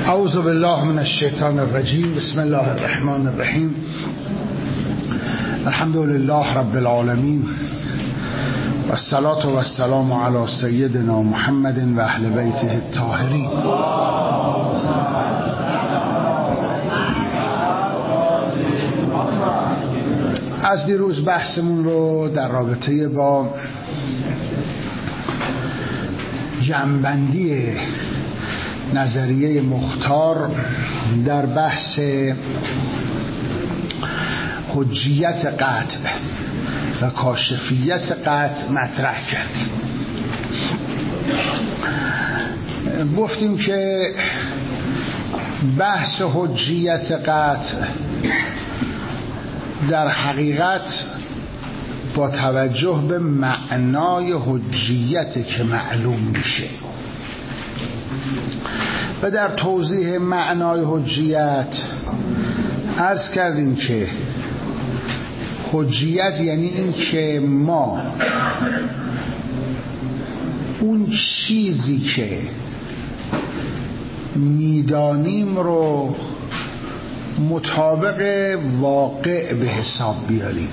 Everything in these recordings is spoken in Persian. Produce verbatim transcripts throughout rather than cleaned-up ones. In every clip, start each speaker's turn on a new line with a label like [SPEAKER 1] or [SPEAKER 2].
[SPEAKER 1] اعوذ بالله من الشیطان الرجیم. بسم الله الرحمن الرحیم. الحمد لله رب العالمین و الصلاة و السلام علی سیدنا محمد و اهل بیته الطاهرین. از دیروز بحثمون رو در رابطه با جمع‌بندی نظریه مختار در بحث حجیت قطع و کاشفیت قطع مطرح کردیم. گفتیم که بحث حجیت قطع در حقیقت با توجه به معنای حجیت که معلوم میشه و در توضیح معنای حجیت عرض کردیم که حجیت یعنی این که ما اون چیزی که میدانیم رو مطابق واقع به حساب بیاریم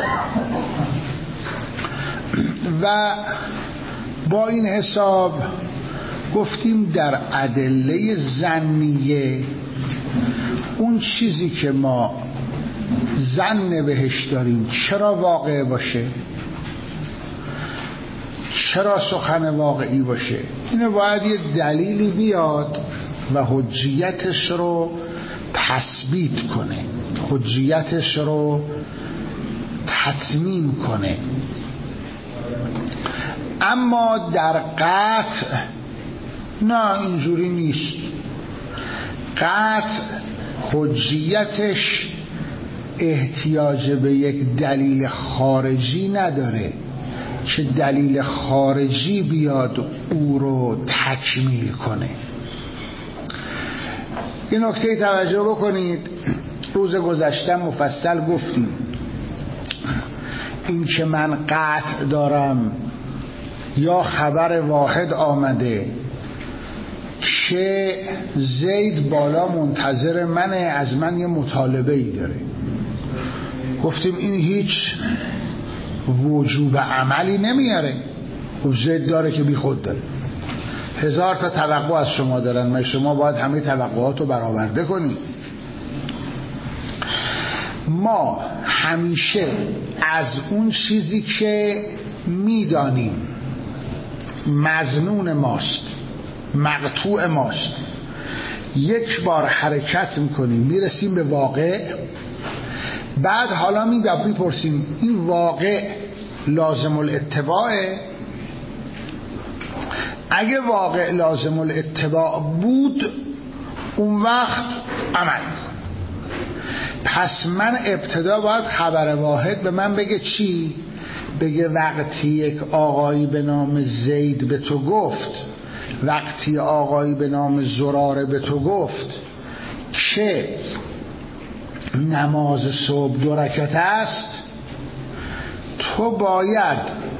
[SPEAKER 1] و با این حساب گفتیم در ادله ظنیه اون چیزی که ما ظن بهش داریم چرا واقع باشه، چرا سخن واقعی باشه، اینو باید یه دلیلی بیاد و حجیتش رو تثبیت کنه، حجیتش رو تتمیم کنه. اما در قطع نه، اینجوری نیست. قطع حجیتش احتیاج به یک دلیل خارجی نداره که دلیل خارجی بیاد او رو تکمیل کنه. این نکته توجه بکنید. روز گذشته مفصل گفتیم این که من قطع دارم یا خبر واحد آمده که زید بالا منتظر منه، از من یه مطالبه ای داره، گفتیم این هیچ وجوب عملی نمیاره. خب زید داره که بی خود داره، هزار تا توقع از شما دارن، ما شما باید همه توقعات رو برآورده کنید. ما همیشه از اون چیزی که میدانیم مظنون ماست، مقطوع ماست، یک بار حرکت میکنیم میرسیم به واقع، بعد حالا میپرسیم این واقع لازم الاتباعه؟ اگه واقع لازم الاتباع بود اون وقت عمل. پس من ابتدا باید خبر واحد به من بگه چی؟ بگه وقتی یک آقایی به نام زید به تو گفت، وقتی آقایی به نام زراره به تو گفت که نماز صبح دو رکعت است، تو باید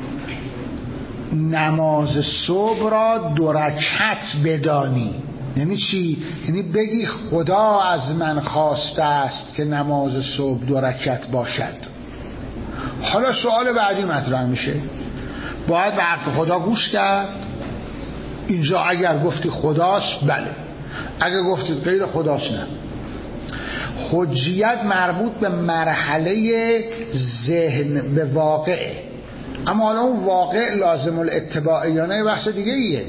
[SPEAKER 1] نماز صبح را دو رکعت بدانی. یعنی چی؟ یعنی بگی خدا از من خواسته است که نماز صبح دو رکعت باشد. حالا سوال بعدی مطرح میشه، باید به حرف خدا گوش کرد؟ اینجا اگر گفتی خداست بله، اگر گفتید غیر خداست نه. حجیت مربوط به مرحله ذهن به واقعه، اما حالا اون واقع لازم الاتباع یا نه بحث دیگه ایه.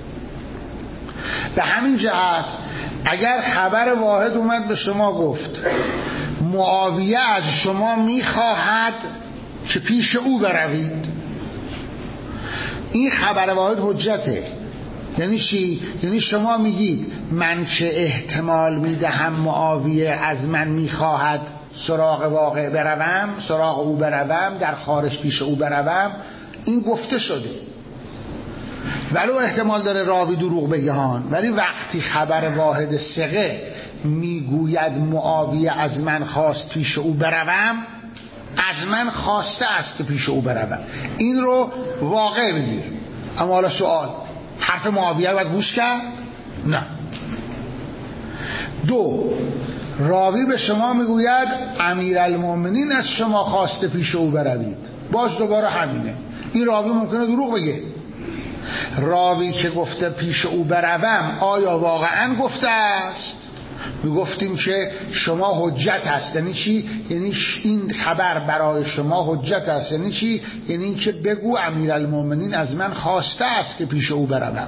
[SPEAKER 1] به همین جهت اگر خبر واحد اومد به شما گفت معاویه از شما میخواهد که پیش او بروید، این خبر واحد حجته. یعنی چی؟ یعنی شما میگید من که احتمال میدهم معاویه از من میخواهد سراغ واقع بروم، سراغ او بروم، در خارج پیش او بروم، این گفته شده، ولو احتمال داره راوی دروغ بگه هان، ولی وقتی خبر واحد ثقه میگوید معاویه از من خواست پیش او بروم، از من خواسته است که پیش او بروم، این رو واقع بگیر. اما حالا سوال، حرف معاویه رو باید گوش کرد؟ نه. دو، راوی به شما میگوید امیرالمومنین از شما خواسته پیش او بروید، باز دوباره همینه. این راوی ممکنه دروغ بگه. راوی که گفته پیش او بروم آیا واقعا گفته است؟ میگفتیم که شما حجت هست. یعنی چی؟ یعنی این خبر برای شما حجت است. یعنی چی؟ یعنی این که بگو امیرالمومنین از من خواسته است که پیش او بروم.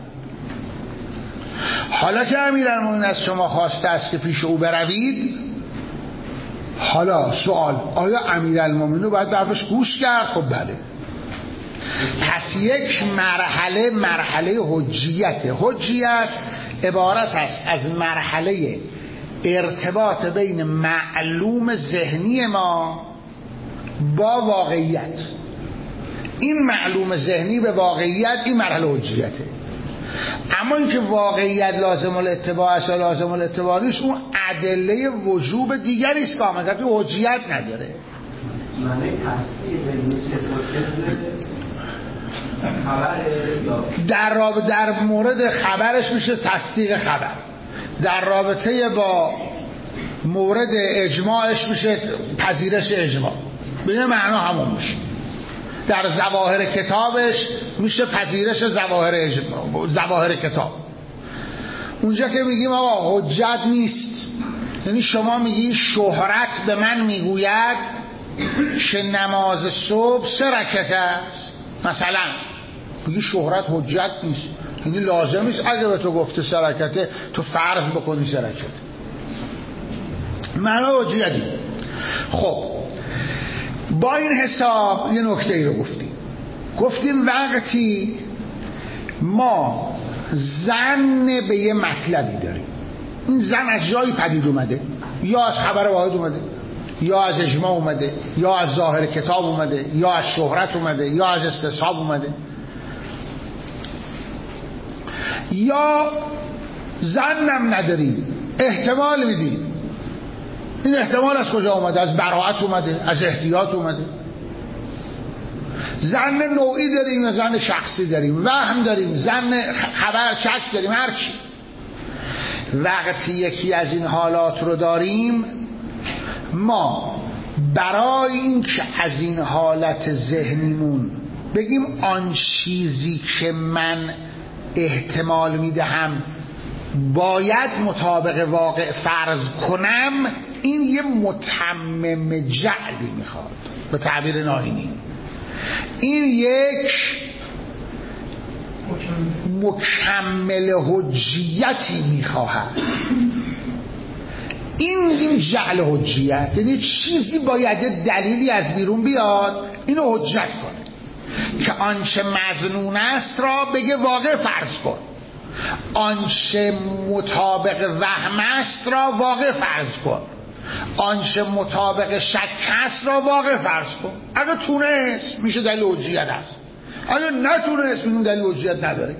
[SPEAKER 1] حالا که امیرالمومنین از شما خواسته است که پیش او بروید، حالا سوال، آیا امیرالمومنین رو باید برفش گوش کرد؟ خب بله. پس یک مرحله مرحله حجیته. حجیت عبارت است از مرحله ارتباط بین معلوم ذهنی ما با واقعیت. این معلوم ذهنی به واقعیت، این مرحله حجیته. اما اینکه واقعیت لازم الاتباع است یا لازم الاتباع نیست، اون ادله وجوب دیگری است که آمده که حجیت نداره.
[SPEAKER 2] معنی تصدیق نیست که
[SPEAKER 1] در رابطه در مورد خبرش میشه تصدیق خبر، در رابطه با مورد اجماعش میشه پذیرش اجماع. به این معنا همون میشه. در ظواهر کتابش میشه پذیرش ظواهر اجماع، ظواهر کتاب. اونجا که میگیم آقا حجت نیست، یعنی شما میگی شهرت به من میگوید که نماز صبح سه رکعت است، مثلا میگی شهرت حجت نیست، یعنی لازم نیست اگه به تو گفته سه رکعته تو فرض بکنی سه رکعت. معنا حجتی. خب با این حساب یه نکته ای رو گفتیم گفتیم وقتی ما ظن به یه مطلبی داریم، این ظن از جایی پدید اومده، یا از خبر واحد اومده، یا از اجماع اومده، یا از ظاهر کتاب اومده، یا از شهرت اومده، یا از استصحاب اومده، یا ظنم نداریم، احتمال میدیم. این احتمال از کجا اومده؟ از براءت اومده، از احتیاط اومده. ظن نوعی داریم یا ظن شخصی داریم، وهم داریم، ظن خبر شک داریم، هر چی. وقتی یکی از این حالات رو داریم، ما برای این که از این حالت ذهنیمون بگیم آن چیزی که من احتمال میدهم باید مطابق واقع فرض کنم، این یه متمم جعلی میخواد به تعبیر ناینی. این یک مکمل حجیتی میخواهد. این این جعل حجیت، یعنی چیزی باید دلیلی از بیرون بیاد اینو حجت کنه که آنچه مظنون است را بگه واقع فرض کن، آنچه مطابق وهم است را واقع فرض کن، آنچه مطابق شک است را واقع فرض کن. اگه تونست میشه دلیل حجیت است، اگه نتونست میشه دلیل حجیت نداره.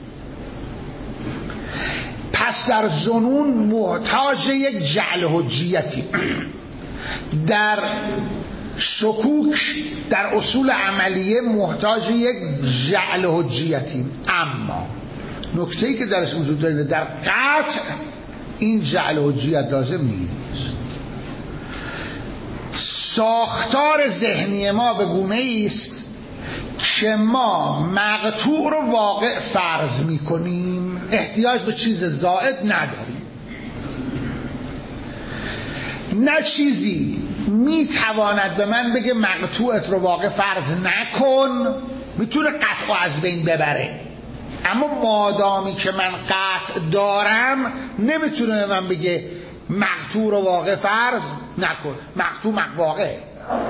[SPEAKER 1] پس در ظنون محتاج یک جعل حجیتی، در شکوک در اصول عملیه محتاج یک جعل حجیتی. اما نکته‌ای که درش وجود داره، در قطع این جعل حجیت لازم نیست. ساختار ذهنی ما به گونه‌ای است که ما مقطوع رو واقع فرض می‌کنیم، احتیاج به چیز زائد نداریم. نه چیزی میتواند به من بگه مقطوعت رو واقع فرض نکن، میتونه قطع از بین ببره، اما مادامی که من قطع دارم نمیتونه به من بگه مقطوع رو واقع فرض نکن. مقطوع واقعه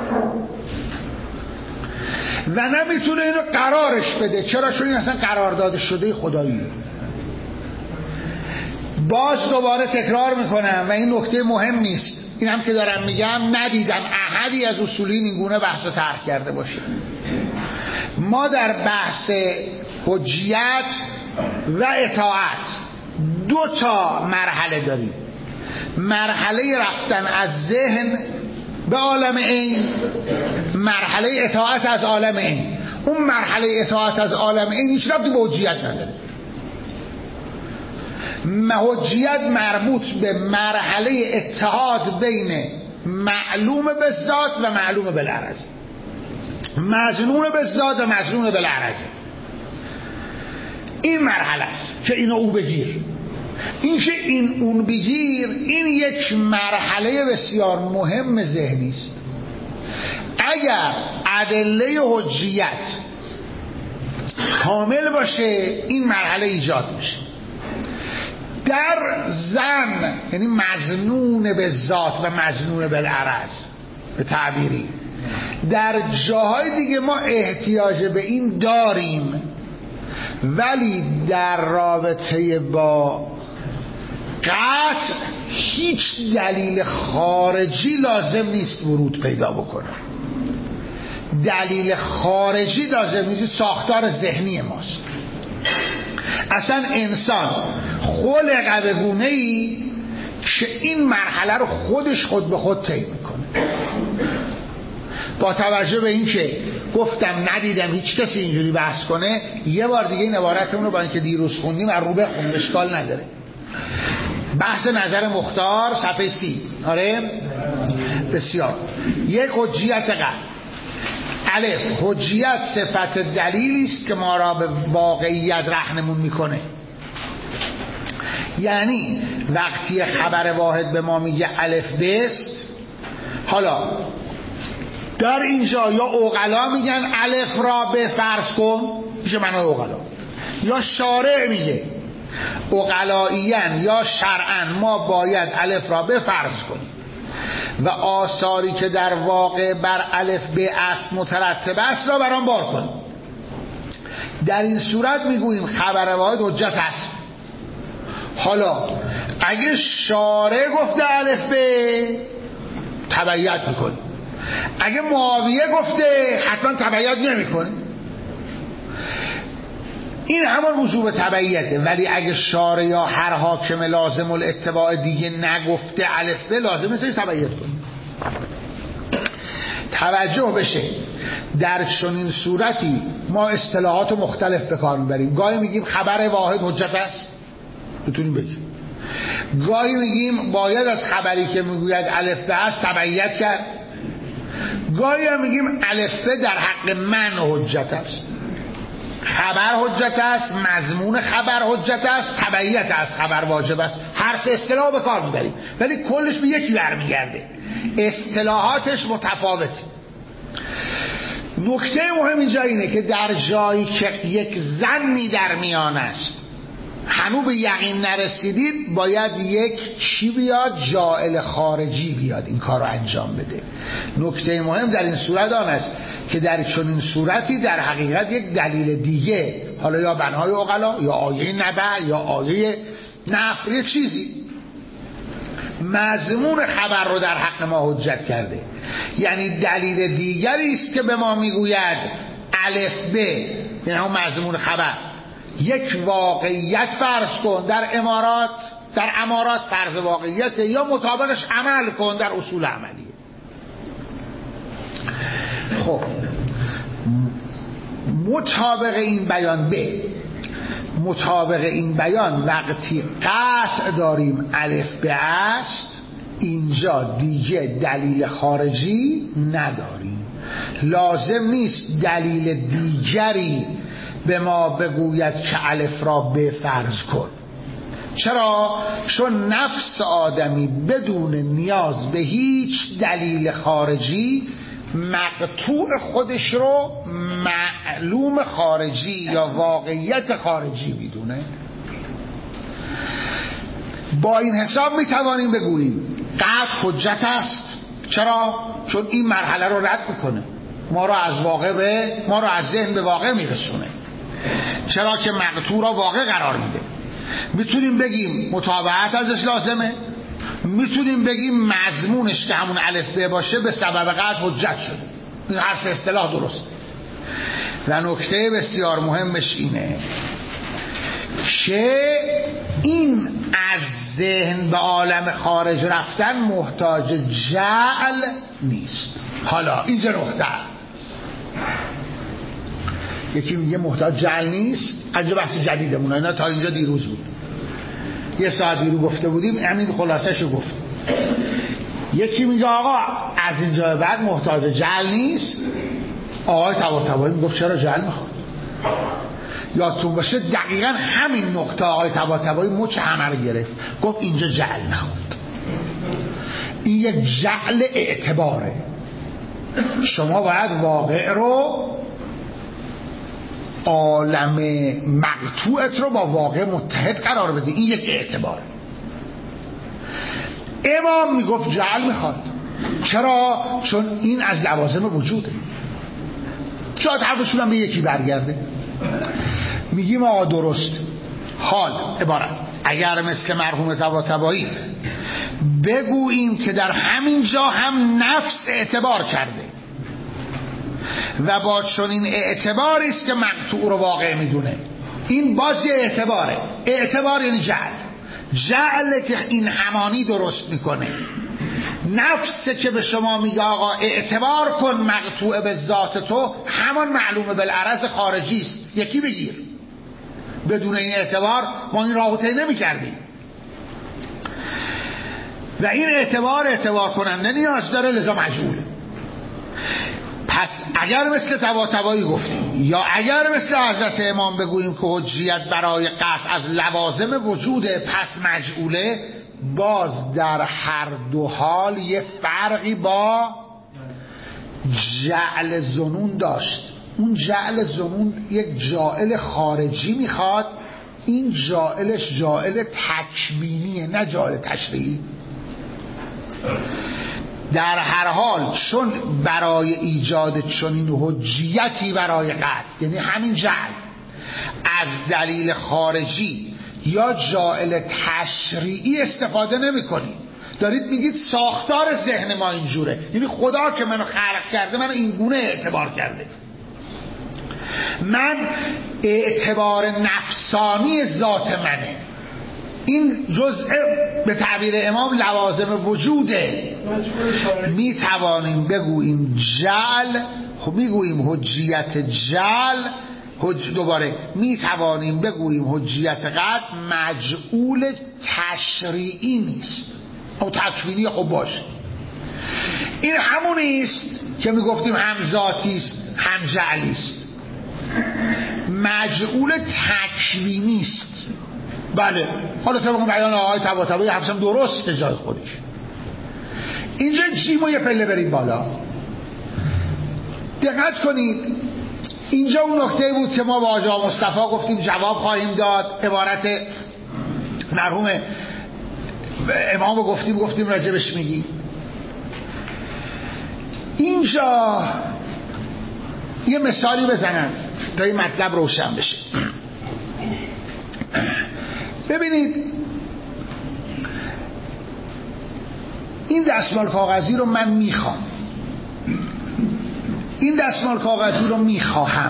[SPEAKER 1] و نمیتونه اینو قرارش بده. چرا؟ چون این اصلا قرارداد شده خداییه. باز دوباره تکرار میکنم و این نکته مهم نیست، این هم که دارم میگم ندیدم احدی از اصولین این گونه بحث رو طرح کرده باشه. ما در بحث حجیت و اطاعت دو تا مرحله داریم. مرحله رفتن از ذهن به عالم عین، مرحله اطاعت از عالم عین. اون مرحله اطاعت از عالم عین هیچ ربطی به حجیت نداره. حجیت مربوط به مرحله اتحاد بین معلوم بالذات و معلوم بالعرض، مظنون بالذات و مظنون بالعرض. این مرحله است که اینو او بگیر، این که این اون بگیر، این یک مرحله بسیار مهم ذهنی است. اگر ادله حجیت کامل باشه این مرحله ایجاد میشه. در ظن یعنی مظنون بالذات و مظنون بالعرض به تعبیری، در جاهای دیگه ما احتیاج به این داریم، ولی در رابطه با قطع هیچ دلیل خارجی لازم نیست ورود پیدا بکنه. دلیل خارجی لازم نیست، ساختار ذهنی ماست. اصلا انسان خلق به گونه‌ای که این مرحله رو خودش خود به خود طی میکنه. با توجه به این که گفتم ندیدم هیچ کسی اینجوری بحث کنه، یه بار دیگه این عبارتمون رو با اینکه دیروز خوندیم از رو بخونیم، اشکال نداره. بحث نظر مختار صفحه سی. آره بسیار. یک حجیت قطع. الف، حجیت صفت دلیلی است که ما را به واقعیت رهنمون میکنه. یعنی وقتی خبر واحد به ما میگه الف بست، حالا در اینجا یا عقلا میگن الف را به فرض کن، میشه معنای عقلا، یا شارع میگه عقلائیاً یا شرعاً ما باید الف را به فرض کنیم و آثاری که در واقع بر الف به است مترتب است را بر آن بار کنیم. در این صورت میگوییم خبر واحد حجت است. حالا اگه شارع گفته الف به، تبعیت میکنیم. اگه معاویه گفته حتما تبعیت نمیکنیم. این همان وجوب تبعیته. ولی اگه شارع یا هر حاکم لازم الاتباع دیگه نگفته الف به، لازم نیست تبعیت کنیم. توجه بشه، در چنین صورتی ما اصطلاحات مختلف به کار میبریم. گاهی میگیم خبر واحد حجت است، بتونیم بگیم. گاهی میگیم باید از خبری که میگوید الف به است تبعیت کرد. گاهی هم میگیم الف به در حق من حجت است، خبر حجت است، مضمون خبر حجت است، تبعیت از خبر واجب است. هر سه اصطلاح به کار میبریم ولی کلش به یکی برمیگرده، اصطلاحاتش متفاوته. نکته مهم اینجا اینه که در جایی که یک ظنی در میان است، هنوز به یقین نرسیدید، باید یک چی بیاد، جائل خارجی بیاد این کار رو انجام بده. نکته مهم در این صورت آن است که در چنین صورتی در حقیقت یک دلیل دیگه، حالا یا بنهای عقلا یا آیه نبع یا آیه نفر، یک چیزی مضمون خبر رو در حق ما حجت کرده. یعنی دلیل دیگری است که به ما میگوید الف به، یعنی هم مضمون خبر، یک واقعیت فرض کن در امارات، در امارات فرض واقعیت، یا مطابقش عمل کن در اصول عملیه. خب مطابق این بیان به، مطابق این بیان وقتی قطع داریم الف به است، اینجا دیگه دلیل خارجی نداریم. لازم نیست دلیل دیگری به ما بگوید که الف را به فرض کن. چرا؟ چون نفس آدمی بدون نیاز به هیچ دلیل خارجی مقطوع خودش رو معلوم خارجی یا واقعیت خارجی میدونه. با این حساب میتوانیم بگوییم قطع حجت است. چرا؟ چون این مرحله رو رد میکنه، ما رو از واقع به، ما رو از ذهن به واقع میرسونه. چرا که مقطوع را واقع قرار میده. میتونیم بگیم متابعت ازش لازمه، میتونیم بگیم مضمونش که همون الف به باشه به سبب قطع حجت شده. این هر سه اصطلاح درست. و نکته بسیار مهمش اینه که این از ذهن به عالم خارج رفتن محتاج جعل نیست. حالا اینجا نقطه یکی میگه محتاج جعل نیست، اینجا بحث جدیدمونه، اینا تا اینجا دیروز بود. یه ساعتی رو گفته بودیم، همین خلاصه‌شو گفت. یکی میگه آقا از اینجا بعد محتاج جعل نیست. آقای طباطبایی میگفت چرا جعل میخواد؟ یادتون باشه دقیقا همین نقطه آقای طباطبایی مچ همه رو گرفت، گفت اینجا جعل میخواد. این یک جعل اعتباره. شما باید واقع رو، عالم مقطوعت رو با واقع متحد قرار بده. این یک اعتباره. امام میگفت جعل میخواد. چرا؟ چون این از لوازم وجوده. شاید حرفشون هم به یکی برگرده. میگیم آقا درست. حال عبارت اگر مثل مرحوم طباطبایی بگوییم که در همین جا هم نفس اعتبار کرده و با چنین اعتباری است که مقطوع رو واقع میدونه، این باز یه اعتباره. اعتبار یعنی جعل. جعل که این همانی درست میکنه. نفس که به شما میگه آقا اعتبار کن مقطوع به ذات تو، همان معلومه بالعرض خارجی است، یکی بگیر. بدون این اعتبار ما این راهو طی نمی‌کردیم. و این اعتبار اعتبار کننده نیاز داره، لذا مجهوله. پس اگر مثل طباطبایی گفتیم یا اگر مثل حضرت امام بگوییم که حجیت برای قطع از لوازم وجوده، پس مجهوله، باز در هر دو حال یه فرقی با جعل ظنون داشت. اون جعل ظنون یک جائل خارجی میخواد، این جائلش جائل تکوینیه نه جائل تشریعی. در هر حال چون برای ایجاد چنین حجیتی برای قطع، یعنی همین جعل، از دلیل خارجی یا جائل تشریعی استفاده نمی کنید. دارید میگید ساختار ذهن ما اینجوره، یعنی خدا که منو خلق کرده منو این گونه اعتبار کرده. من اعتبار نفسانی ذات منه، این جزء به تعبیر امام لوازم وجوده. می توانیم بگوییم جعل، خب میگوییم حجیت جعل، حج... دوباره می توانیم بگوییم حجیت قطع مجعول تشریعی نیست، او تکوینی. خب باشه، این همونی است که می گفتیم هم ذاتی است هم جعلی است، مجعول تکوینی است. بله، حالا طبق بیان آقای طباطبایی حرفم درست به جای خودش. اینجا جیمو یه پله بریم بالا. دقت کنید، اینجا اون نکته بود که ما با آقا مصطفی گفتیم جواب خواهیم داد. عبارت مرحوم امامو گفتیم گفتیم راجبش میگی. اینجا یه مثالی بزنم تا این مطلب روشن بشه. ببینید، این دستمال کاغذی رو من میخوام، این دستمال کاغذی رو میخواهم.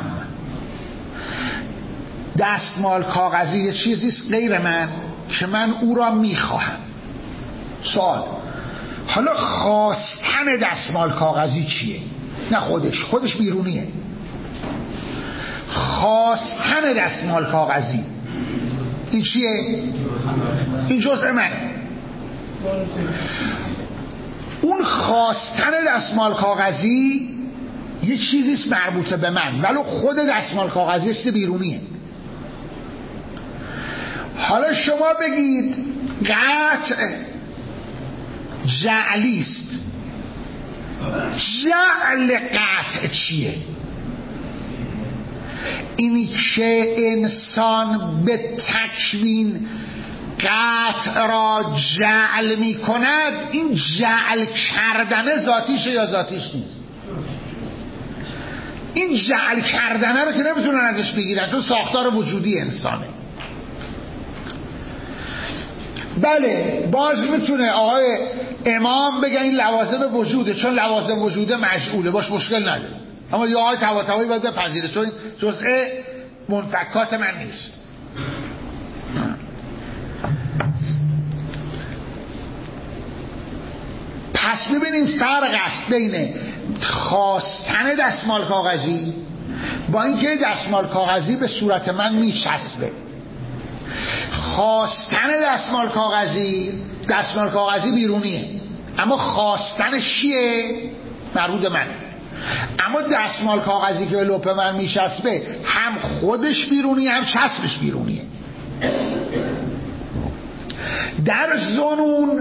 [SPEAKER 1] دستمال کاغذی یه چیزیست غیر من که من او را میخواهم. سوال، حالا خواستن دستمال کاغذی چیه؟ نه خودش، خودش بیرونیه. خواستن دستمال کاغذی این چیه؟ این جزء منه. اون خواستن دستمال کاغذی یه چیزیست مربوطه به من، ولو خود دستمال کاغذی است بیرونیه. حالا شما بگید قطع جعلیست. جعل قطع چیه؟ اینی که انسان به تکوین قطع را جعل می کند، این جعل کردنه ذاتیشه یا ذاتیش نیست؟ این جعل کردنه رو که نمیتونن ازش بگیرن، چون ساختار وجودی انسانه. بله، باز میتونه آقای امام بگه این لوازم وجوده، چون لوازم وجوده مجعوله، باش مشکل نداره. اما یا آقای طباطبایی باید بپذیره، چون جزء منفکات من نیست. پس ببینیم فرق است بین خواستن دستمال کاغذی با اینکه دستمال کاغذی به صورت من میچسبه. خواستن دستمال کاغذی، دستمال کاغذی بیرونیه، اما خواستنش چیه؟ مربوط منه. اما دستمال کاغذی که به لپ من میچسبه هم خودش بیرونیه هم چسبش بیرونیه. در ظنون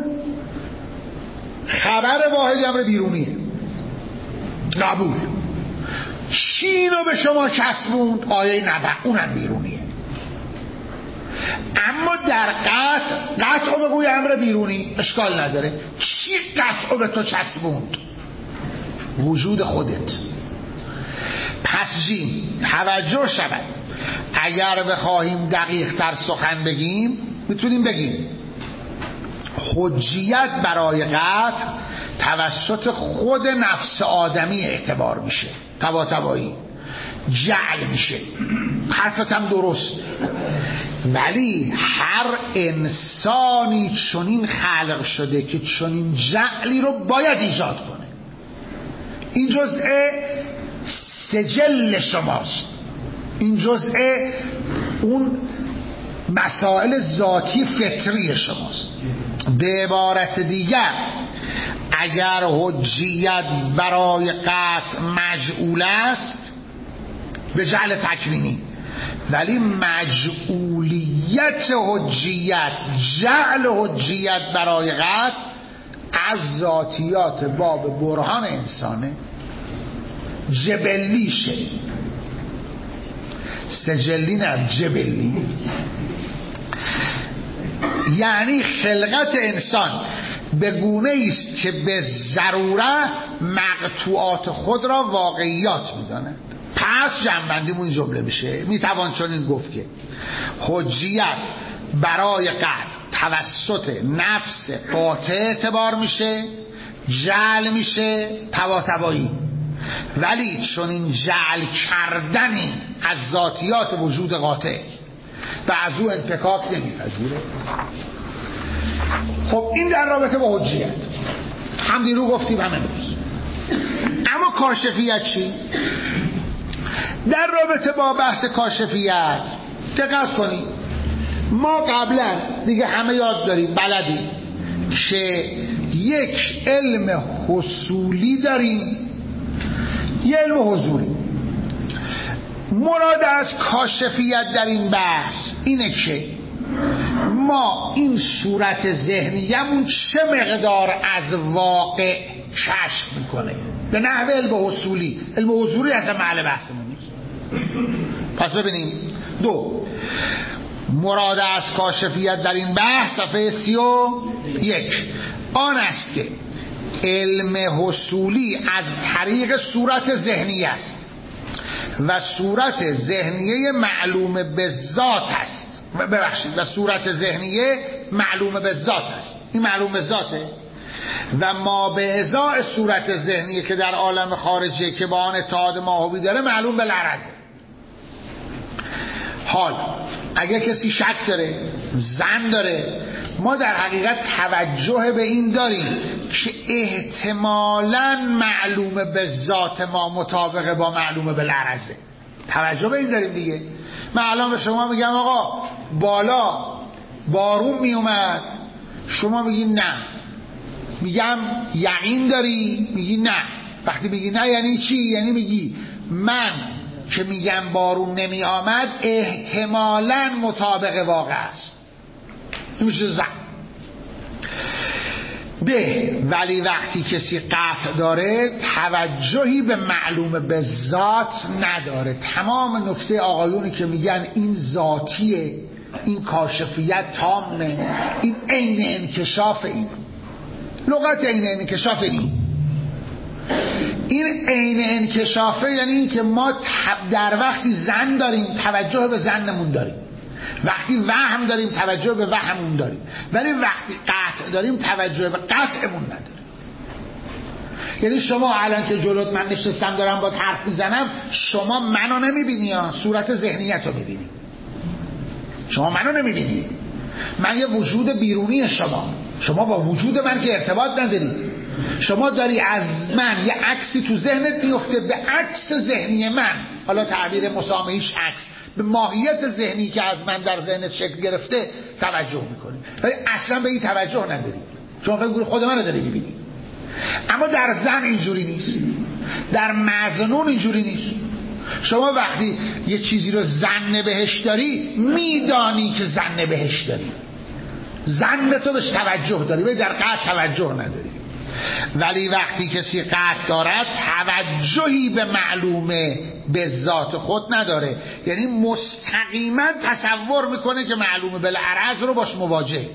[SPEAKER 1] خبر واحد امر بیرونیه، قبول. چی اینو به شما چسبوند؟ آیه نبع، اونم بیرونیه. اما در قطع، قطع بگوی امر بیرونی، اشکال نداره. چی قطع به تو چسبوند؟ وجود خودت. پس جیم توجه شود، اگر بخواهیم دقیق تر سخن بگیم میتونیم بگیم حجیت برای قطع توسط خود نفس آدمی اعتبار میشه، طباطبایی جعل میشه. حرفت هم درست، ولی هر انسانی چنین خلق شده که چنین جعلی رو باید ایجاد کنه. این جزء سجل شماست، این جزء اون مسائل ذاتی فطری شماست. به عبارت دیگر اگر حجیت برای قطع مجعول است به جعل تکوینی، ولی مجعولیت حجیت، جعل حجیت برای قطع از ذاتیات باب برهان انسانه، جبلیشه، سجلی نه جبلی. یعنی خلقت انسان به گونه است که به ضرورت مقطوعات خود را واقعیات می‌داند. پس جمع‌بندیمون این جمله میشه، میتوان چنین گفت که حجیت برای قطع توسط نفس قاطع اعتبار میشه، جعل میشه، طباطبایی. ولی چون این جعل کردنی از ذاتیات وجود قاطع و از او انتکاک نمیپذیره. خب این در رابطه با حجیت هم دیرو گفتیم هم امروز. اما کاشفیت چی؟ در رابطه با بحث کاشفیت دقت کنید، ما قبلا دیگه همه یاد داریم، بلدیم که یک علم حصولی داریم، یه علم حضوری. مراد از کاشفیت در این بحث اینه که ما این صورت ذهنیمون چه مقدار از واقع کشف میکنه، به نحو علم حصولی. علم حضوری اصلا محل بحثمون نیست. پس ببینیم دو، مراد از کاشفیت در این بحث صفحه سی و یک آن است که علم حصولی از طریق صورت ذهنی است و صورت ذهنیه معلوم به ذات است. ببخشید و صورت ذهنیه معلوم به ذات است. این معلوم به ذاته و ما به ازای صورت ذهنیه که در عالم خارجی که با آن اتحاد ماهوی داره معلوم به لرزه. حال اگه کسی شک داره، زن داره، ما در حقیقت توجه به این داریم که احتمالاً معلوم به ذات ما مطابقه با معلوم به لرزه. توجه به این داریم دیگه. من الان به شما میگم آقا بالا بارون میومد، شما میگی نه. میگم یقین داری؟ میگی نه. وقتی میگی نه یعنی چی؟ یعنی میگی من که میگم بارون نمی آمد احتمالاً مطابق واقع است. این میشه زن. به ولی وقتی کسی قطع داره توجهی به معلوم به ذات نداره. تمام نکته آقایونی که میگن این ذاتیه، این کاشفیت تامه، این عین انکشاف، این لغت عین انکشاف، این این عین انکشافه یعنی این که ما در وقتی زن داریم توجه به زنمون داریم، وقتی وهم داریم توجه به وهمون داریم، ولی وقتی قطع داریم توجه به قطعمون نداریم. یعنی شما الان که جلوت من نشستم دارم با حرف میزنم، شما منو نمیبینی ها، صورت ذهنیت رو میبینی. شما منو نمیبینی، من یه وجود بیرونی شما، شما با وجود من که ارتباط نداری. شما داری از من یه عکسی تو ذهنت میفته به عکس ذهنی من، حالا تعبیر مسامحیش عکس، به ماهیت ذهنی که از من در ذهنت شکل گرفته توجه میکنی، ولی اصلا به این توجه نداری، چون فکر می‌کنی خود منو داری میبینی. اما در زن اینجوری نیست، در مظنون اینجوری نیست. شما وقتی یه چیزی رو ظن بهش داری میدانی که ظن بهش داری، ظن تو بهش توجه داری ولی در قطع توجه نداری. ولی وقتی کسی قطع دارد توجهی به معلومه به ذات خود نداره، یعنی مستقیما تصور میکنه که معلومه بالعرض رو باش مواجه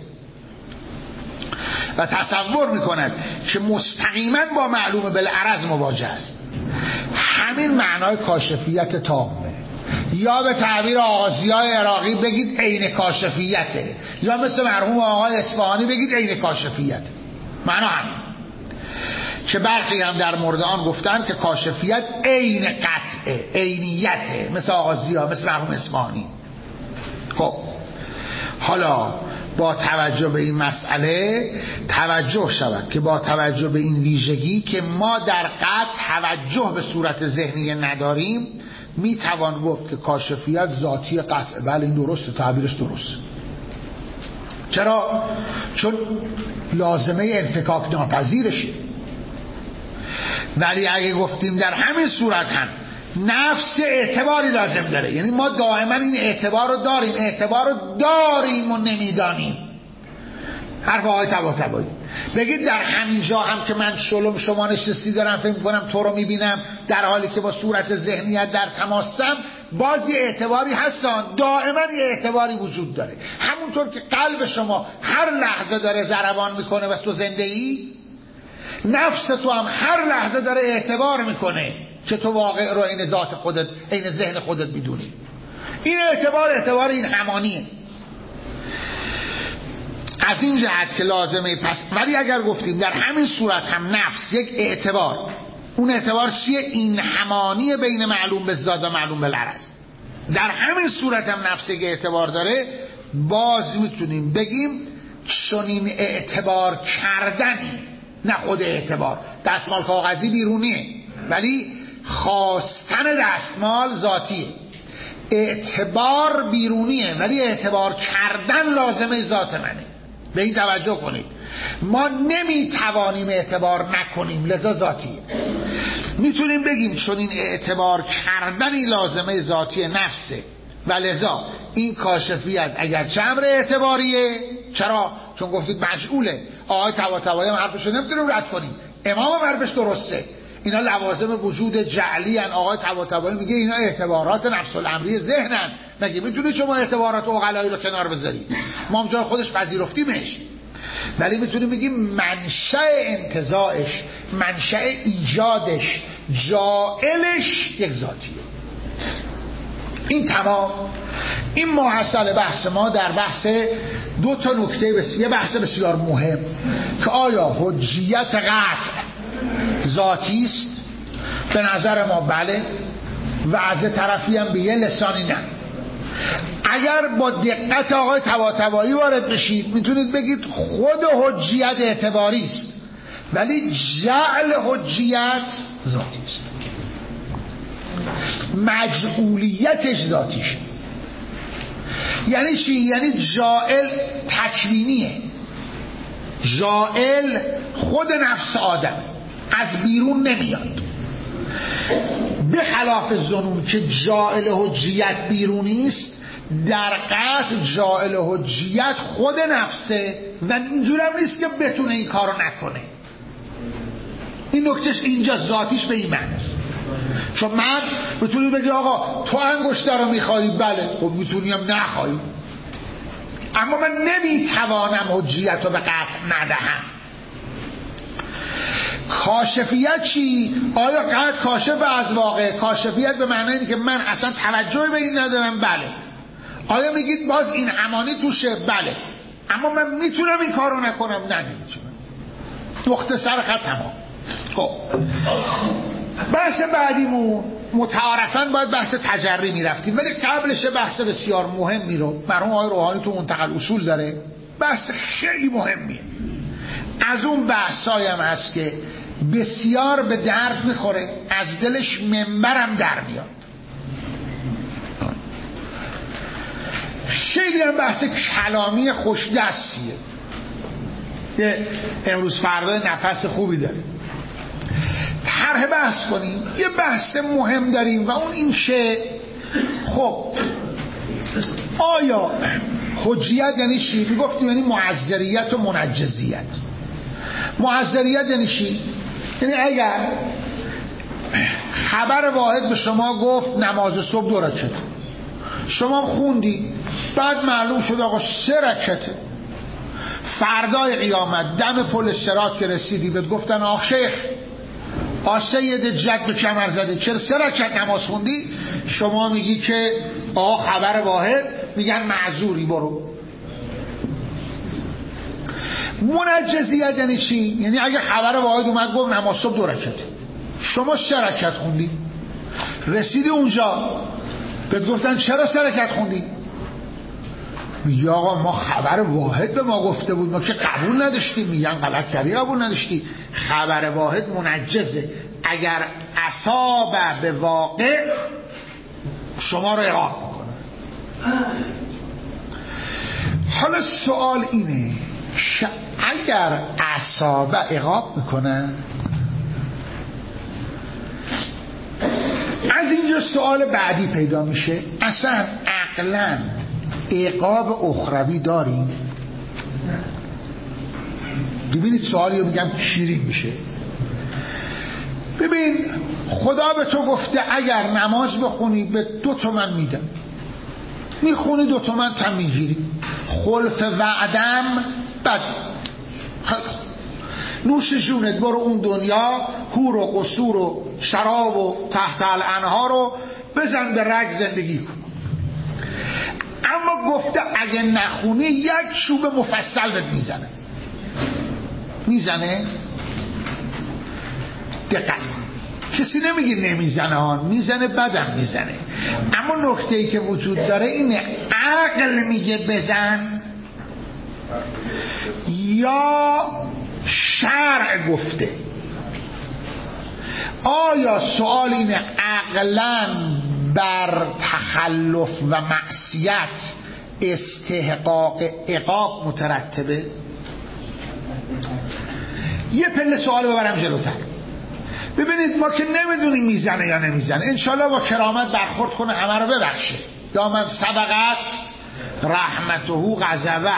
[SPEAKER 1] و تصور میکند که مستقیما با معلومه بالعرض مواجه است. همین معنای کاشفیت تامه، یا به تعبیر آغازیای عراقی بگید عین کاشفیته، یا مثل مرحوم آقای اصفهانی بگید عین کاشفیته. معنا همین که برخی هم در مورد آن گفتن که کاشفیت عین قطعه، عینیته، مثل آغازیا، مثل مرحوم اصفهانی. خب حالا با توجه به این مسئله توجه شود که با توجه به این ویژگی که ما در قطع توجه به صورت ذهنی نداریم، میتوان گفت که کاشفیت ذاتی قطع. بله این درسته، تعبیرش درسته. چرا؟ چون لازمه انفکاک ناپذیرشه. ولی اگه گفتیم در همین صورت هم نفس اعتباری لازم داره، یعنی ما دائما این اعتبار رو داریم، اعتبار رو داریم و نمیدانیم. حرف آقای طباطبایی بگید در همین جا هم که من شلم شما نشستی دارم فکر می‌کنم تو رو میبینم در حالی که با صورت ذهنیت در تماسم، باز یه اعتباری هستن، دائما یه اعتباری وجود داره. همونطور که قلب شما هر لحظه داره ضربان میکنه و تو زنده ای، نفس تو هم هر لحظه داره اعتبار میکنه که تو واقع رو این ذات خودت، این ذهن خودت میدونی. این اعتبار اعتبار این همانیه. از این جهت که لازمه پس. ولی اگر گفتیم در همین صورت هم نفس یک اعتبار، اون اعتبار چیه؟ این همانی بین معلوم به ذات و معلوم بالعرض. در همین صورت هم نفس یک اعتبار داره، باز میتونیم بگیم چون این اعتبار کردنی، نه خود اعتبار. دستمال کاغذی بیرونیه ولی خواستن دستمال ذاتیه. اعتبار بیرونیه ولی اعتبار کردن لازمه ذات منه. به این توجه کنید. ما نمیتوانیم اعتبار نکنیم لذا ذاتیه. میتونیم بگیم چون این اعتبار کردنی لازمه ذاتی نفسه و لذا این کاشفیت اگر چه امر اعتباریه. چرا؟ چون گفتید مجعوله. آقای طباطبایی هم حرفشو نمیتونیم رد کنیم، امام هم حرفش درسته. اینا لوازم وجود جعلی ان. آقای طباطبایی میگه اینا اعتبارات نفس الامری ذهنن. مگه میتونید شما اعتبارات عقلایی رو کنار بذارید؟ ما هم جای خودش پذیرفتیمش، ولی میتونیم بگیم منشأ انتزاعش، منشأ ایجادش، جائلش یک ذاتیه. این تمام. این محصل بحث ما در بحث دو تا نکته بسیار بحث بسیار مهم که آیا حجیت قطع ذاتی است؟ به نظر ما بله، و از طرفی هم به یه لسانی نه. اگر با دقت آقای طباطبایی وارد بشید میتونید بگید خود حجیت اعتباری است ولی جعل حجیت ذاتی است، مجعولیتش ذاتیشه. یعنی چی؟ یعنی جائل تکوینیه. جائل خود نفس آدم از بیرون نمیاد، به خلاف ظنون که جائل حجیت بیرونی است. در قطع جائل حجیت خود نفسه و اینجور هم نیست که بتونه این کارو نکنه. این نکتهش اینجا ذاتیش به این معنیست. چون من بتونی بگی آقا تو انگشتر رو میخوایی، بله خب میتونیم نخوایی، اما من نمیتوانم حجیت رو به قطع ندهم. کاشفیت چی؟ آیا قطع کاشف از واقع؟ کاشفیت به معنی اینه که من اصلا توجهی به این ندارم، بله. آیا میگید باز این همانی توشه؟ بله. اما من میتونم این کارو نکنم؟ نه نمیتونم. نقطه سر خط تمام. خب بحث بعدیمون متعارفاً باید بحث تجری میرفتیم، ولی قبلش بحث بسیار مهمی رو مرحوم آقای روحانی تو منتقل اصول داره، بحث خیلی مهمیه. از اون بحثایی هم هست که بسیار به درد میخوره، از دلش منبرم در میاد. خیلی هم بحث کلامی خوش دستیه، یه امروز فردا نفس خوبی داریم. طرح بحث کنیم. یه بحث مهم داریم و اون این که خب آیا حجیت یعنی چی؟ میگفتیم یعنی معذریت و منجزیت. معذریت یعنی چی؟ یعنی اگر خبر واحد به شما گفت نماز صبح دو رکعته، شما خوندی، بعد معلوم شد آقا سه رکعته. فردای قیامت دم پل صراط که رسیدی بهت گفتن آخ شیخ آ سید جد به کمر زده چرا سه رکعت نماز خوندی؟ شما میگی که آقا خبر واحد، میگن معذوری برو. منجزیت یعنی چی؟ یعنی اگه خبر واحد اومد گفت نماز صبح دو رکعت، شما سه رکعت خوندی، رسیدی اونجا بهت گفتن چرا سه رکعت خوندی؟ میگی آقا ما خبر واحد به ما گفته بود، ما که قبول نداشتیم. میگن غلط کردی، قبول نداشتی. خبر واحد منجزه، اگر اصاب به واقع شما رو اعقاب میکنه. حالا سوال اینه ش... اگر اصاب اعقاب میکنه، از اینجا سوال بعدی پیدا میشه، اصلا عقلاً عقاب اخروی داریم؟ ببینید سوالی رو میگم شیرین میشه. ببین خدا به تو گفته اگر نماز بخونی به دو تومن میدم، میخونی دو تومن تم میگیری. خلف وعدم بد نوش جونت، برو اون دنیا هور و قصور و شراب و تحت الانهار رو بزن به رگ زندگی کن. اما گفته اگه نخونی یک چوب مفصل بهت میزنه. میزنه؟ دقیق کسی نمیگه نمیزنه ها، میزنه، بدم میزنه. اما نکته ای که وجود داره اینه عقل میگه بزن یا شرع گفته؟ آیا سوال اینه عقلاً بر تخلف و معصیت استحقاق عقاب مترتبه؟ یه پله سوال ببرم جلوتر. ببینید ما که نمیدونیم میزنه یا نمیزنه، انشالله با کرامت برخورد کنه همه رو ببخشه. یا من سبقت رحمته غضبه.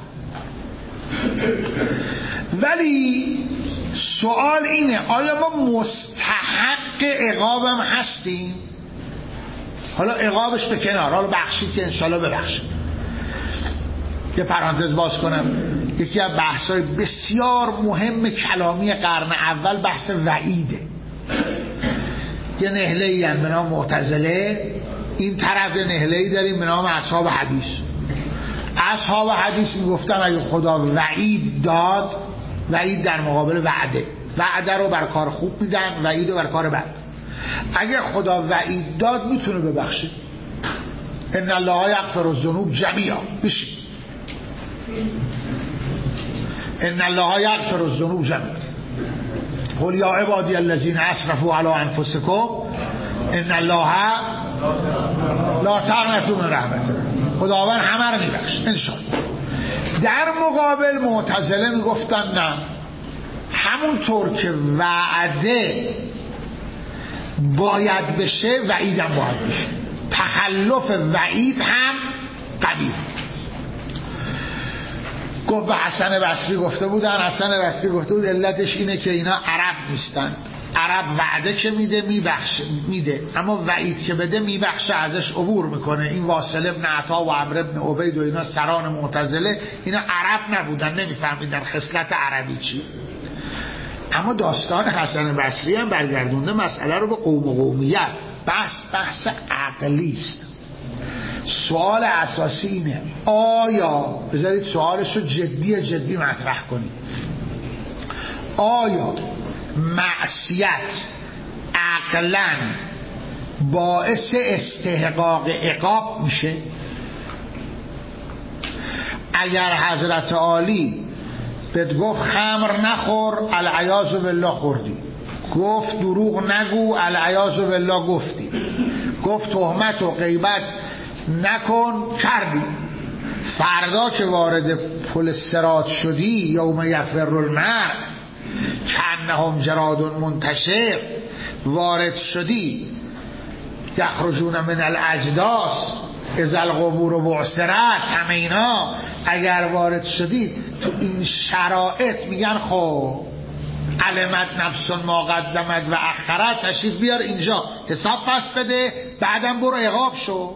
[SPEAKER 1] ولی سوال اینه آیا ما مستحق عقابم هستیم؟ حالا عقابش به کنار، حالا بخشید که انشالله ببخشید. یه پرانتز باز کنم، یکی از بحث‌های بسیار مهم کلامی قرن اول بحث وعیده. یه نهله‌ای هست به نام معتزله، این طرف یه نهله‌ای داریم به نام اصحاب حدیث. اصحاب حدیث میگفتن اگه خدا وعید داد، وعید در مقابل وعده، وعده رو بر کار خوب میدن، وعید رو بر کار بد. اگه خدا وعید داد میتونه ببخشه. ان الله یغفر الذنوب جمیعا، بشید ان الله یغفر الذنوب جمیعا قل یا عبادی الذین اسرفوا علی انفسکم ان الله لا تقنطوا من رحمته. خداوند همه رو میبخشه انشاءالله. در مقابل معتزله میگفتن نه، همونطور که وعده باید بشه وعیدم باید بشه، تخلف وعید هم قبیح. گفت به حسن بصری گفته بودن، حسن بصری گفته بود علتش اینه که اینا عرب نیستن. عرب وعده که میده میبخشه میده، اما وعید که بده میبخشه، ازش عبور میکنه. این واصل ابن عطا و عمرو ابن عبید و اینا سران معتزله اینا عرب نبودن، نمیفهمیدن خصلت عربی چی. اما داستان حسن بصری هم برگردونده مسئله رو به قوم و قومیت. بحث بحث عقلی است. سوال اساسی اینه آیا، بذارید سوالش رو جدی جدی مطرح کنید، آیا معصیت عقلاً باعث استحقاق عقاب میشه؟ اگر حضرت عالی بهت گفت خمر نخور، العیاذ بالله خوردی، گفت دروغ نگو، العیاذ بالله گفتی، گفت تهمت و غیبت نکن، کردی، فردا که وارد پل صراط شدی یوم یفر المرء کانهم جراد منتشر، وارد شدی یخرجون من الاجداث اذا القبور بعثرت، همه اینا اگر وارد شدی تو این شرایط میگن خب علمت نفس ما قدمت و اخرت، تشریف بیار اینجا حساب پس بده، بعدم برو عقاب شو.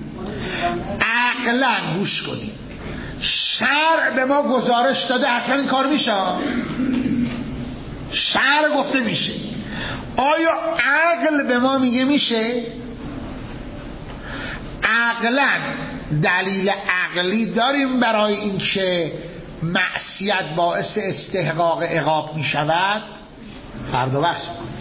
[SPEAKER 1] عقلا گوش کنید، شرع به ما گزارش داده حتما این کار میشه، شرع گفته میشه. آیا عقل به ما میگه میشه؟ عقلا دلیل عقلی داریم برای اینکه معصیت باعث استحقاق عقاب میشود؟ فردا بحث کنیم.